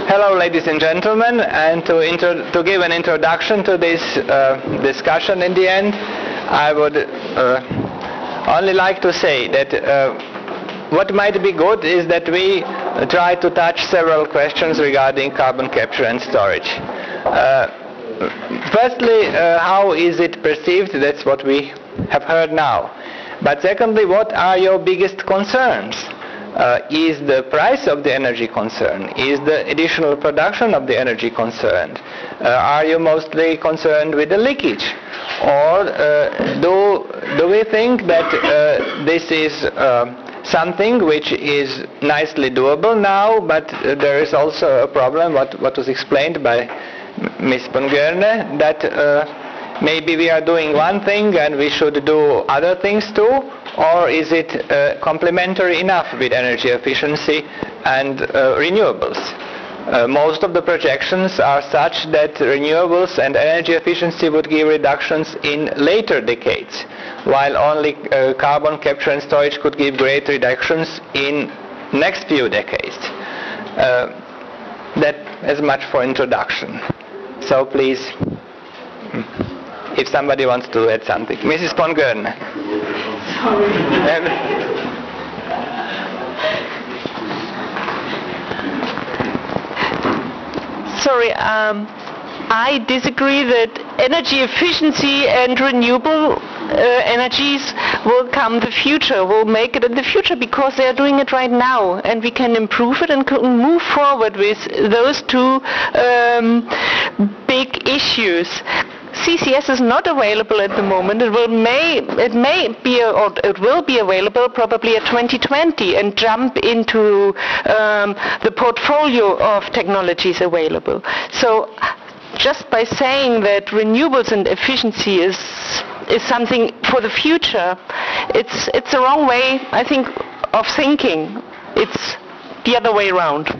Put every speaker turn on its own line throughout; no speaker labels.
Hello, ladies and gentlemen, and to give an introduction to this discussion in the end, I would only like to say that what might be good is that we try to touch several questions regarding carbon capture and storage. Firstly, how is it perceived? That's what we have heard now. But secondly, what are your biggest concerns? Is the price of the energy concerned? Is the additional production of the energy concerned? Are you mostly concerned with the leakage? Or do we think that this is something which is nicely doable now, but there is also a problem, what was explained by Ms. Pongerne, that maybe we are doing one thing and we should do other things too? Or is it complementary enough with energy efficiency and renewables? Most of the projections are such that renewables and energy efficiency would give reductions in later decades, while only carbon capture and storage could give great reductions in next few decades. That as much for introduction. So please, if somebody wants to add something. Mrs. Pongerne.
Sorry, I disagree that energy efficiency and renewable energies will come the future, will make it in the future, because they are doing it right now, and we can improve it and can move forward with those two big issues. CCS is not available at the moment. It will be available probably at 2020 and jump into the portfolio of technologies available. So just by saying that renewables and efficiency is something for the future, it's the wrong way, I think, of thinking. It's the other way around.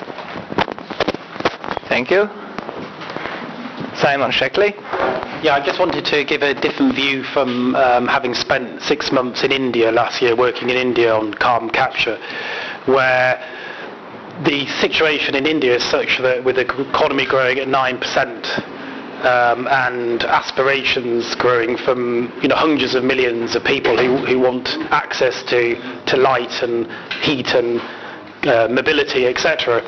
Thank you. Simon Sheckley.
Yeah, I just wanted to give a different view from having spent 6 months in India last year, working in India on carbon capture, where the situation in India is such that with the economy growing at 9%, and aspirations growing from hundreds of millions of people who want access to light and heat and mobility, etc.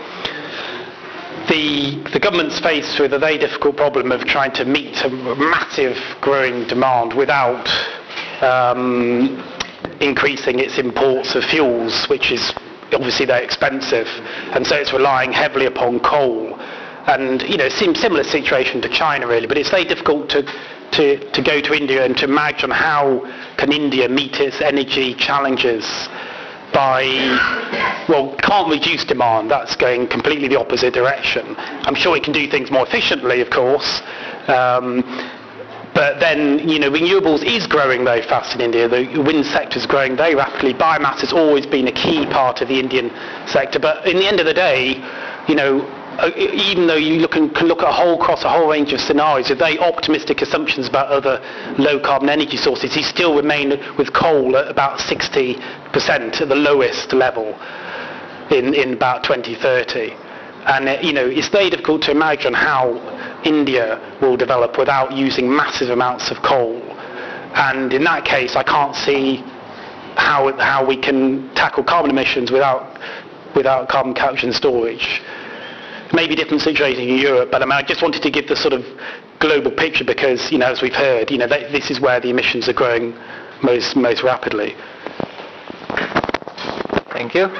The government's faced with a very difficult problem of trying to meet a massive growing demand without increasing its imports of fuels, which is obviously very expensive, and so it's relying heavily upon coal. And it seems similar situation to China really, but it's very difficult to go to India and to imagine how can India meet its energy challenges can't reduce demand. That's going completely the opposite direction. I'm sure it can do things more efficiently, of course, but then renewables is growing very fast in India. The wind sector is growing very rapidly. Biomass has always been a key part of the Indian sector, but in the end of the day, even though you can look at across a whole range of scenarios with very optimistic assumptions about other low carbon energy sources, you still remain with coal at about 60% at the lowest level in about 2030. And it's very difficult to imagine how India will develop without using massive amounts of coal. And in that case, I can't see how we can tackle carbon emissions without carbon capture and storage. Maybe different situation in Europe, but I just wanted to give the sort of global picture because, as we've heard, this is where the emissions are growing most rapidly.
Thank you.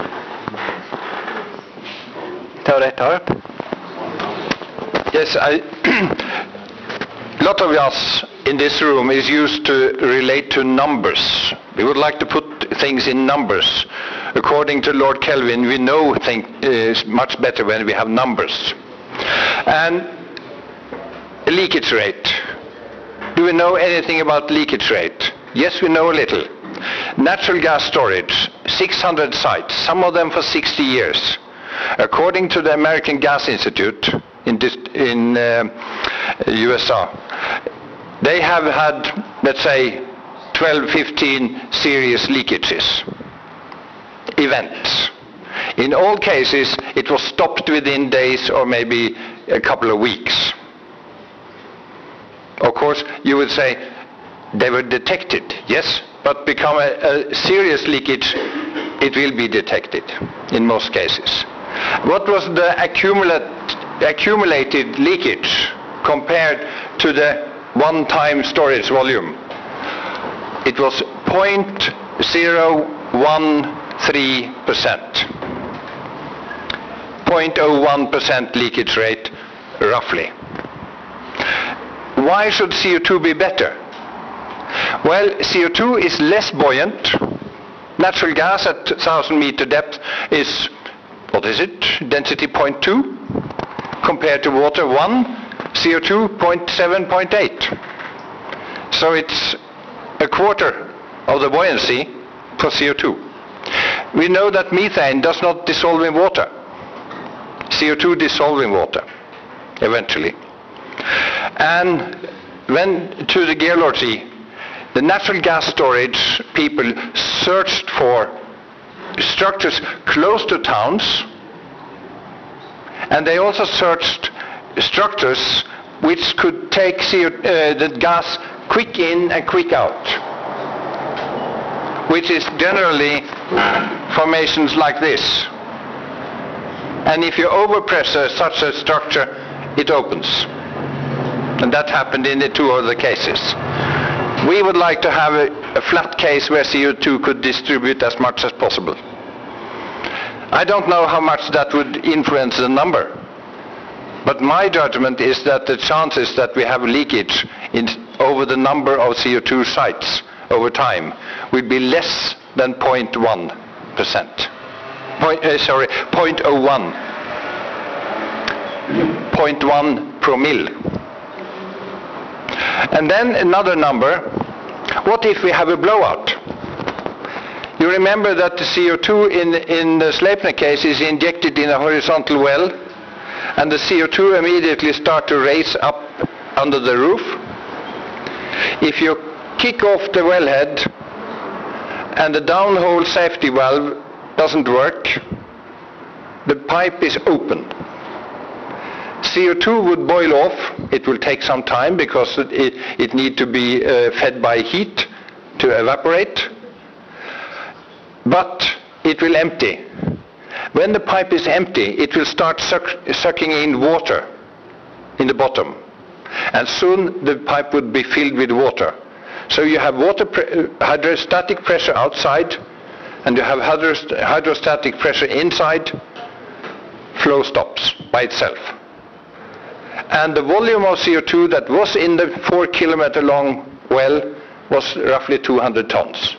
Tore Torp.
Yes, a lot of us in this room is used to relate to numbers. We would like to put things in numbers. According to Lord Kelvin, we know things is much better when we have numbers. And leakage rate. Do we know anything about leakage rate? Yes, we know a little. Natural gas storage, 600 sites, some of them for 60 years. According to the American Gas Institute in USA, they have had, let's say, 12, 15 serious leakages, events. In all cases, it was stopped within days or maybe a couple of weeks. Of course, you would say they were detected, yes, but become a serious leakage, it will be detected in most cases. What was the accumulated leakage compared to the one-time storage volume? It was 0.013%. 0.01% leakage rate, roughly. Why should CO2 be better? Well, CO2 is less buoyant. Natural gas at 1,000 meter depth is, what is it, density 0.2, compared to water 1, CO2 0.7, 0.8. So it's a quarter of the buoyancy for CO2. We know that methane does not dissolve in water. CO2 dissolves in water, eventually. And when to the geology, the natural gas storage people searched for structures close to towns, and they also searched structures which could take the gas quick in and quick out, which is generally formations like this. And if you overpressure such a structure, it opens. And that happened in the two other cases. We would like to have a flat case where CO2 could distribute as much as possible. I don't know how much that would influence the number, but my judgment is that the chances that we have leakage over the number of CO2 sites over time will be less than 0.1%. 0.01. 0.1 promille. And then another number, what if we have a blowout? You remember that the CO2 in the Sleipner case is injected in a horizontal well, and the CO2 immediately start to raise up under the roof. If you kick off the wellhead and the downhole safety valve doesn't work, the pipe is open. CO2 would boil off. It will take some time because it needs to be fed by heat to evaporate. But it will empty. When the pipe is empty, it will start sucking in water in the bottom. And soon the pipe would be filled with water. So you have hydrostatic pressure outside, and you have hydrostatic pressure inside. Flow stops by itself. And the volume of CO2 that was in the 4 kilometer long well was roughly 200 tons.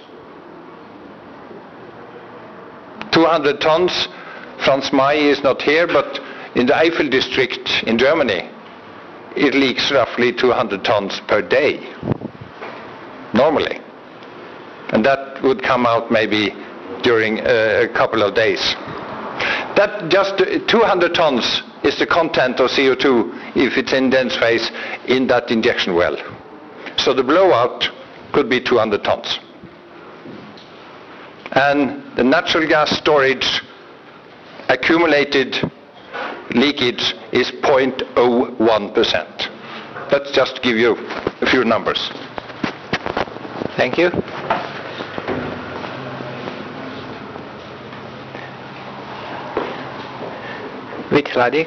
200 tons, Franz May is not here, but in the Eifel district in Germany, it leaks roughly 200 tons per day, normally. And that would come out maybe during a couple of days. That just 200 tons is the content of CO2 if it's in dense phase in that injection well. So the blowout could be 200 tons. And the natural gas storage accumulated leakage is 0.01%. Let's just give you a few numbers.
Thank you. Radik.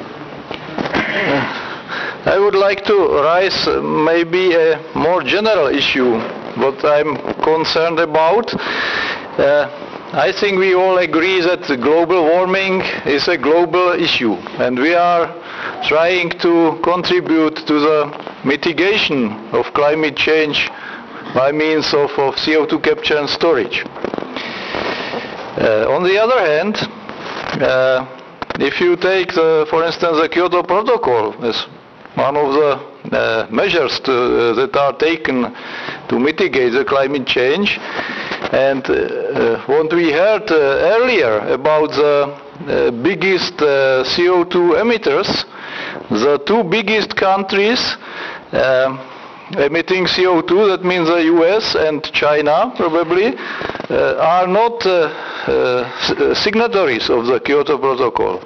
I would like to raise maybe a more general issue, what I'm concerned about. I think we all agree that global warming is a global issue, and we are trying to contribute to the mitigation of climate change by means of CO2 capture and storage. On the other hand, if you take, for instance, the Kyoto Protocol as one of the measures that are taken to mitigate the climate change, and what we heard earlier about the biggest CO2 emitters, the two biggest countries emitting CO2, that means the US and China probably, are not signatories of the Kyoto Protocol.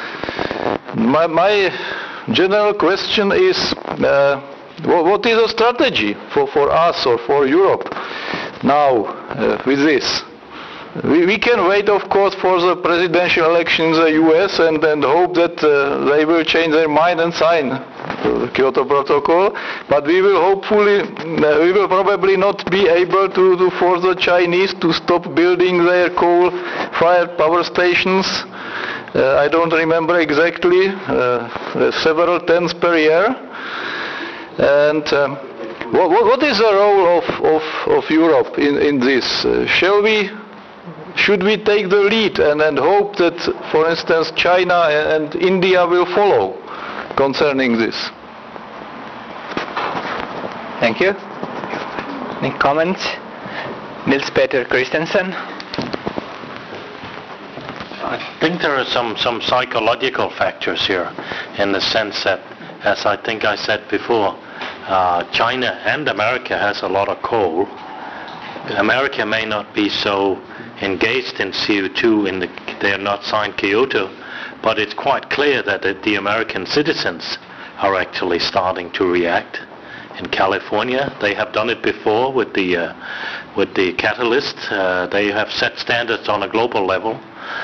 My general question is, what is the strategy for us or for Europe now with this? We can wait, of course, for the presidential election in the US and hope that they will change their mind and sign the Kyoto Protocol. But we will probably not be able to force the Chinese to stop building their coal-fired power stations. I don't remember exactly, several tens per year. And what is the role of Europe in this? Should we take the lead and hope that, for instance, China and India will follow concerning this?
Thank you. Any comments? Nils Peter Christensen.
I think there are some psychological factors here, in the sense that, as I think I said before, China and America has a lot of coal. America may not be so engaged in CO2 they have not signed Kyoto, but it's quite clear that the American citizens are actually starting to react. In California, they have done it before with the catalyst. They have set standards on a global level.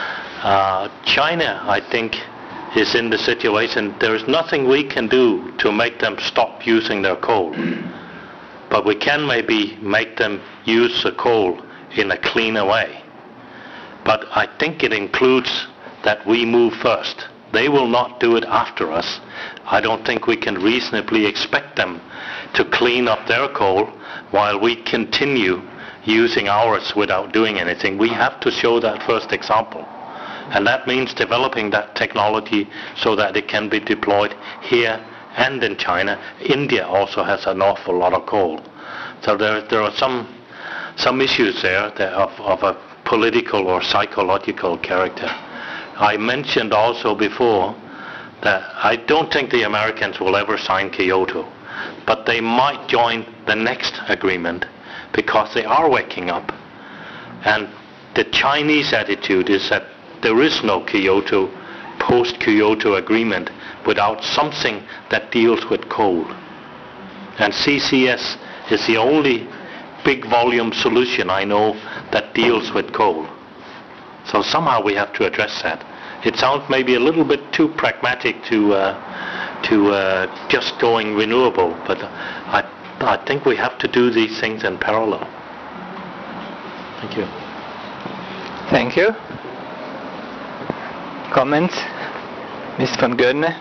China, I think, is in the situation there is nothing we can do to make them stop using their coal. But we can maybe make them use the coal in a cleaner way. But I think it includes that we move first. They will not do it after us. I don't think we can reasonably expect them to clean up their coal while we continue using ours without doing anything. We have to show that first example. And that means developing that technology so that it can be deployed here and in China. India also has an awful lot of coal. So there are some issues there of a political or psychological character. I mentioned also before that I don't think the Americans will ever sign Kyoto, but they might join the next agreement because they are waking up. And the Chinese attitude is that there is no Kyoto, post-Kyoto agreement without something that deals with coal. And CCS is the only big volume solution I know that deals with coal. So somehow we have to address that. It sounds maybe a little bit too pragmatic to just going renewable, but I think we have to do these things in parallel. Thank you.
Thank you. Comments? Ms. van Goenne?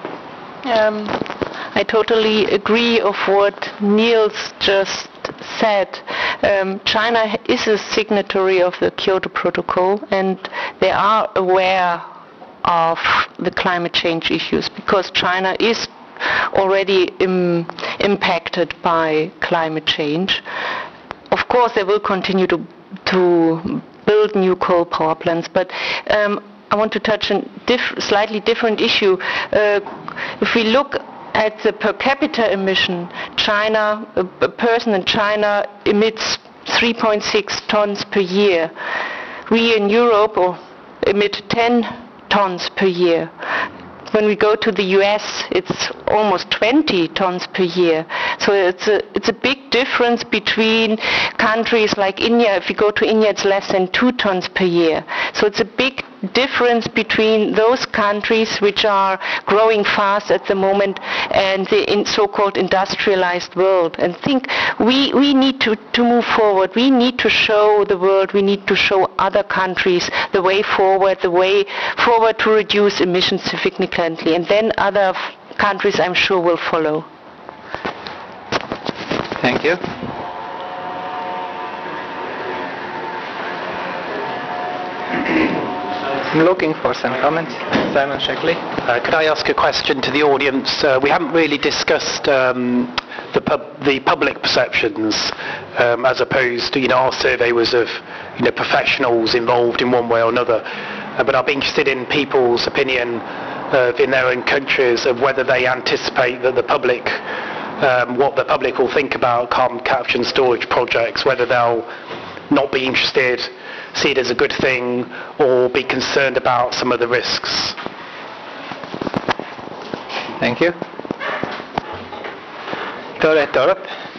I totally agree of what Niels just said. China is a signatory of the Kyoto Protocol, and they are aware of the climate change issues because China is already impacted by climate change. Of course, they will continue to build new coal power plants, but I want to touch a slightly different issue. If we look at the per capita emission, China, a person in China emits 3.6 tons per year. We in Europe emit 10 tons per year. When we go to the US, it's almost 20 tons per year. So it's a big difference between countries like India. If you go to India, it's less than 2 tons per year. So it's a big difference between those countries which are growing fast at the moment and the so-called industrialized world. And I think we need to move forward. We need to show the world, we need to show other countries the way forward to reduce emissions significantly. And then other countries, I'm sure, will follow.
Thank you. I'm looking for some comments. Simon Sheckley.
Could I ask a question to the audience? We haven't really discussed the public perceptions as opposed to, our survey was of professionals involved in one way or another. But I'd be interested in people's opinion in their own countries of whether they anticipate that the public what the public will think about carbon capture and storage projects, whether they'll not be interested, see it as a good thing, or be concerned about some of the risks.
Thank you. Tore Torp.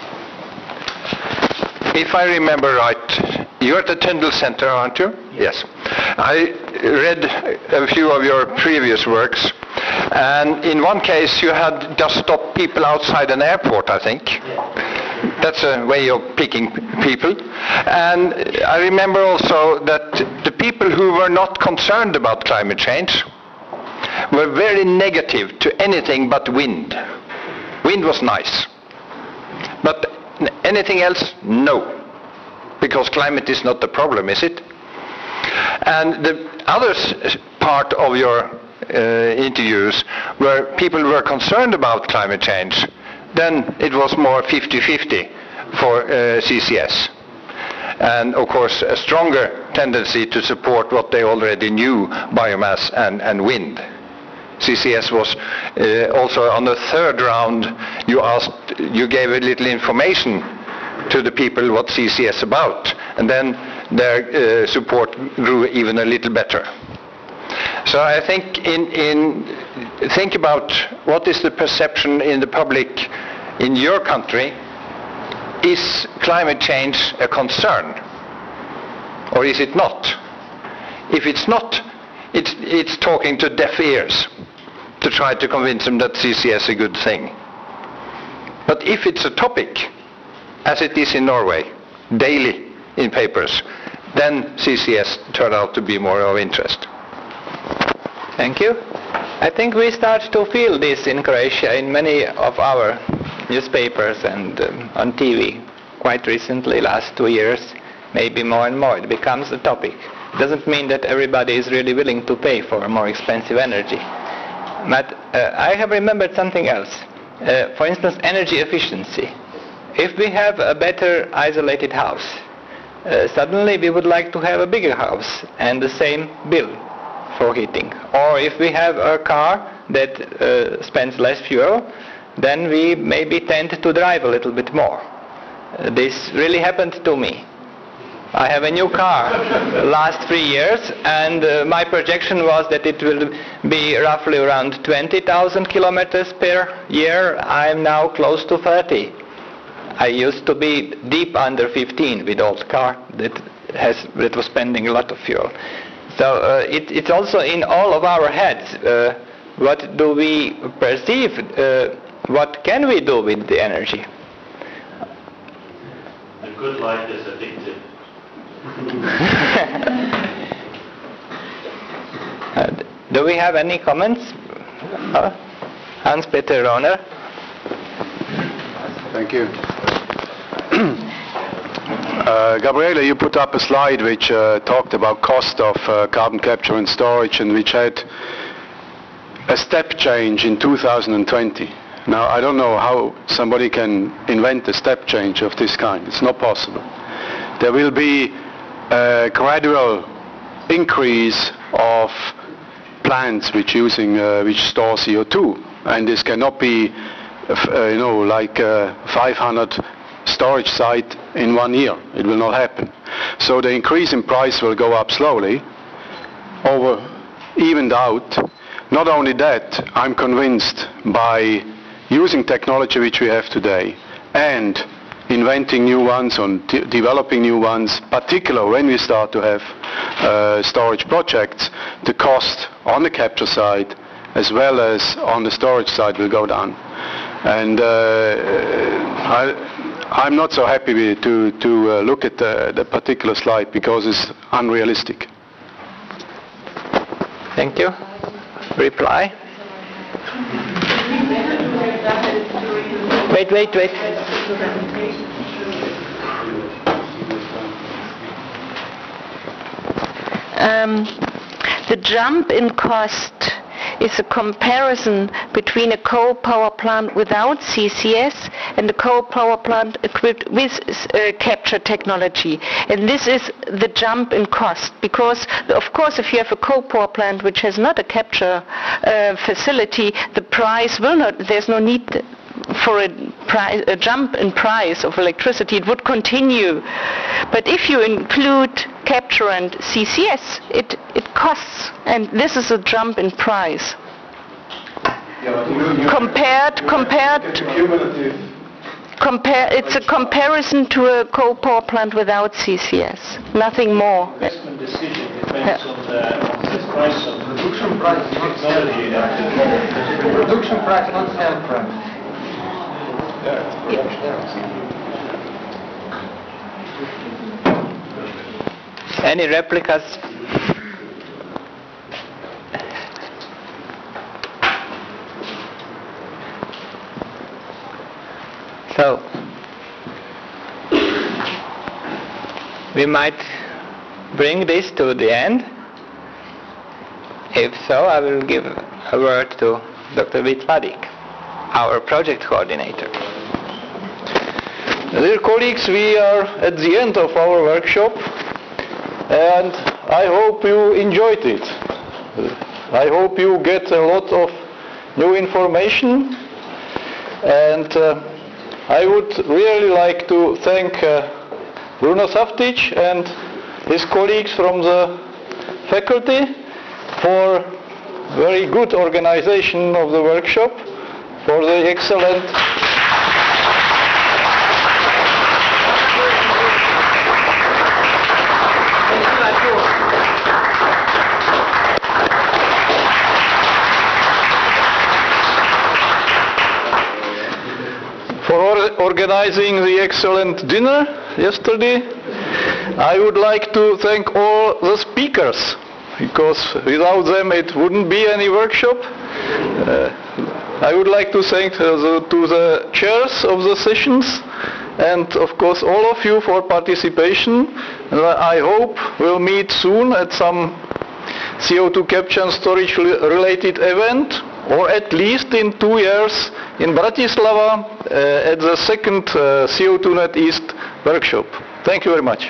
If I remember right, you're at the Tyndall Center, aren't you? Yes. I read a few of your previous works, and in one case you had just stopped people outside an airport, I think. That's a way of picking people. And I remember also that the people who were not concerned about climate change were very negative to anything but wind. Wind was nice. But anything else, no. Because climate is not the problem, is it? And the other part of your interviews where people were concerned about climate change, then it was more 50-50 for CCS. And of course a stronger tendency to support what they already knew, biomass and wind. CCS was also on the third round, you gave a little information to the people what CCS about, and then their support grew even a little better. So I think think about what is the perception in the public in your country. Is climate change a concern, or is it not? If it's not, it's talking to deaf ears to try to convince them that CCS is a good thing. But if it's a topic, as it is in Norway, daily in papers, then CCS turned out to be more of interest.
Thank you. I think we start to feel this in Croatia in many of our newspapers and on TV. Quite recently, last 2 years, maybe more and more, it becomes a topic. It doesn't mean that everybody is really willing to pay for more expensive energy. But I have remembered something else. For instance, energy efficiency. If we have a better isolated house, suddenly we would like to have a bigger house and the same bill for heating. Or if we have a car that spends less fuel, then we maybe tend to drive a little bit more. This really happened to me. I have a new car last 3 years, and my projection was that it will be roughly around 20,000 kilometers per year. I am now close to 30. I used to be deep under 15 with old car that was spending a lot of fuel. So it's also in all of our heads. What do we perceive? What can we do with the energy?
A good life is addictive.
Do we have any comments? Hans-Peter Rohner.
Thank you. Gabriele, you put up a slide which talked about cost of carbon capture and storage, and which had a step change in 2020. Now, I don't know how somebody can invent a step change of this kind. It's not possible. There will be a gradual increase of plants which store CO2, and this cannot be, like 500 storage site in 1 year. It will not happen. So the increase in price will go up slowly, evened out. Not only that, I'm convinced by using technology which we have today and inventing new ones and developing new ones, particularly when we start to have storage projects, the cost on the capture side as well as on the storage side will go down. And I'm not so happy to look at the particular slide because it's unrealistic.
Thank you. Reply. Wait.
The jump in cost is a comparison between a coal power plant without CCS and a coal power plant equipped with capture technology. And this is the jump in cost, because of course if you have a coal power plant which has not a capture facility, the price will not, there's no need for a jump in price of electricity, it would continue. But if you include capture and CCS, it costs, and this is a jump in price. It's a comparison to a coal power plant without CCS, nothing more.
Investment decision depends on the price of production price, technology. Production price, not sale price.
Any replicas? So, we might bring this to the end. If so, I will give a word to Dr. Vitladik, our project coordinator.
Dear colleagues, we are at the end of our workshop, and I hope you enjoyed it. I hope you get a lot of new information, and I would really like to thank Bruno Saftic and his colleagues from the faculty for very good organization of the workshop, for the excellent organizing the excellent dinner yesterday. I would like to thank all the speakers, because without them it wouldn't be any workshop. I would like to thank to the chairs of the sessions, and of course all of you for participation. And I hope we'll meet soon at some CO2 capture and storage related event, or at least in 2 years in Bratislava at the second CO2net East workshop. Thank you very much.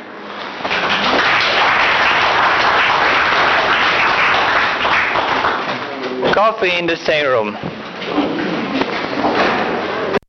Coffee in the same room.